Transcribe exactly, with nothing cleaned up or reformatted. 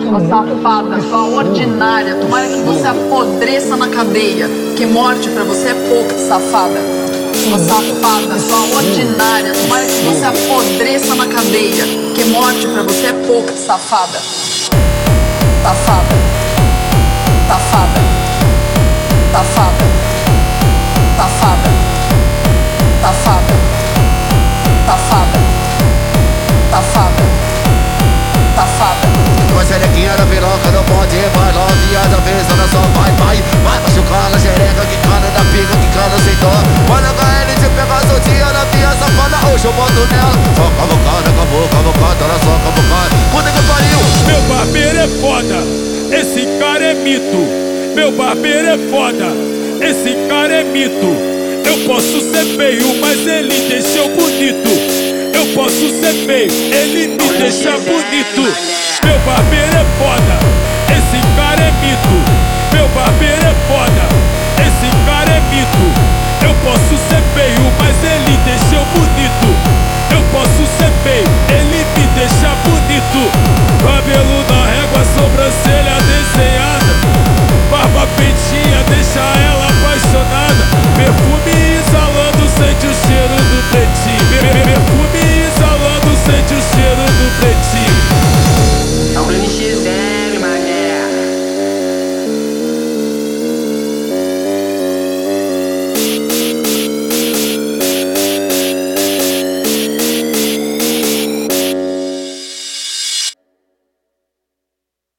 Sua safada, sua ordinária. Tomara que você apodreça na cadeia, que morte pra você é pouco, safada. Sua safada, sua ordinária. Tomara que você apodreça na cadeia, que morte pra você é pouco, safada. Safada. Safada. Safada. Safada. Safada. Safada. Safada. Safada. Tua xerequinha da piroca não pode vai novinha da vez, ela só vai, vai Vai machucar na xereca, que cana da pica, que cana sem dó. Olha H L te pegar soltinha na minha safada, hoje eu boto nela. Só cavocada, acabou, cavocada, ela só cavocada. Puta que pariu. Meu barbeiro é foda, esse cara é mito. Meu barbeiro é foda, esse cara é mito. Eu posso ser feio, mas ele deixa eu bonito. Eu posso ser feio, ele me deixa bonito. Meu barbeiro é foda, esse cara é mito. Meu barbeiro é foda, esse cara é mito. Eu posso ser feio, mas ele deixa eu bonito. Eu posso ser feio,